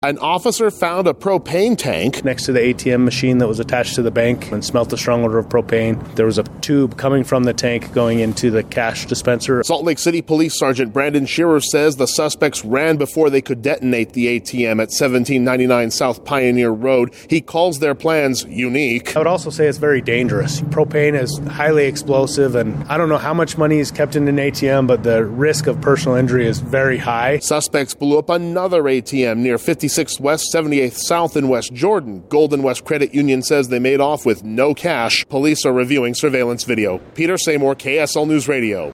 An officer found a propane tank next to the ATM machine that was attached to the bank and smelt a strong odor of propane. There was a tube coming from the tank going into the cash dispenser. Salt Lake City Police Sergeant Brandon Shearer says the suspects ran before they could detonate the ATM at 1799 South Pioneer Road. He calls their plans unique. I would also say it's very dangerous. Propane is highly explosive, and I don't know how much money is kept in an ATM, but the risk of personal injury is very high. Suspects blew up another ATM near 56th West, 78th South in West Jordan. Golden West Credit Union says they made off with no cash. Police are reviewing surveillance video. Peter Seymour, KSL News Radio.